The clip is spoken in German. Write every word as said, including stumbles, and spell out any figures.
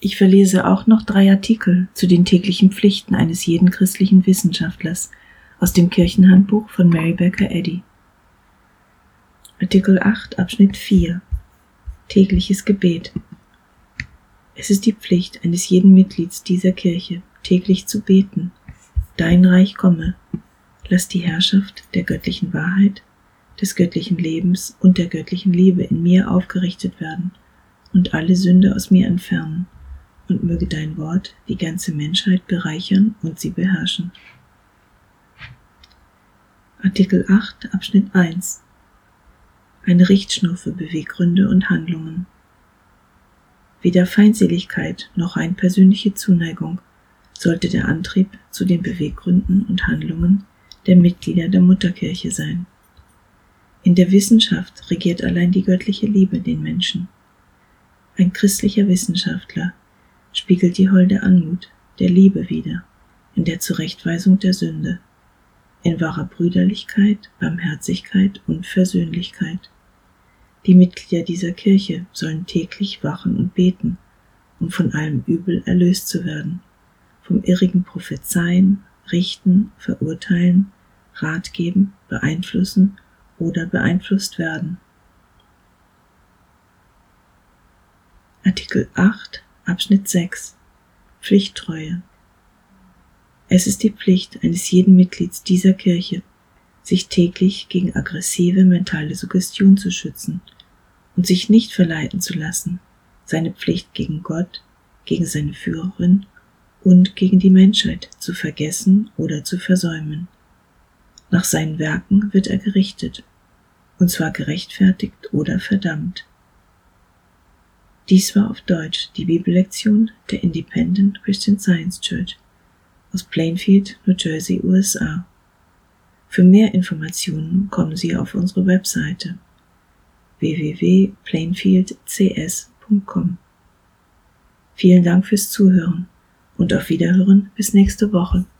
Ich verlese auch noch drei Artikel zu den täglichen Pflichten eines jeden christlichen Wissenschaftlers aus dem Kirchenhandbuch von Mary Baker Eddy. Artikel acht, Abschnitt vier. Tägliches Gebet. Es ist die Pflicht eines jeden Mitglieds dieser Kirche, täglich zu beten: Dein Reich komme, lass die Herrschaft der göttlichen Wahrheit, des göttlichen Lebens und der göttlichen Liebe in mir aufgerichtet werden und alle Sünde aus mir entfernen, und möge dein Wort die ganze Menschheit bereichern und sie beherrschen. Artikel acht, Abschnitt eins. Eine Richtschnur für Beweggründe und Handlungen. Weder Feindseligkeit noch rein persönliche Zuneigung sollte der Antrieb zu den Beweggründen und Handlungen der Mitglieder der Mutterkirche sein. In der Wissenschaft regiert allein die göttliche Liebe den Menschen. Ein christlicher Wissenschaftler spiegelt die holde Anmut der Liebe wider, in der Zurechtweisung der Sünde, in wahrer Brüderlichkeit, Barmherzigkeit und Versöhnlichkeit. Die Mitglieder dieser Kirche sollen täglich wachen und beten, um von allem Übel erlöst zu werden, vom irrigen Prophezeien, Richten, Verurteilen, Rat geben, beeinflussen oder beeinflusst werden. Artikel acht, Abschnitt sechs. Pflichttreue. Es ist die Pflicht eines jeden Mitglieds dieser Kirche, sich täglich gegen aggressive mentale Suggestion zu schützen und sich nicht verleiten zu lassen, seine Pflicht gegen Gott, gegen seine Führerin und gegen die Menschheit zu vergessen oder zu versäumen. Nach seinen Werken wird er gerichtet, und zwar gerechtfertigt oder verdammt. Dies war auf Deutsch die Bibellektion der Independent Christian Science Church aus Plainfield, New Jersey, U S A. Für mehr Informationen kommen Sie auf unsere Webseite w w w punkt plainfield c s punkt com. Vielen Dank fürs Zuhören und auf Wiederhören bis nächste Woche.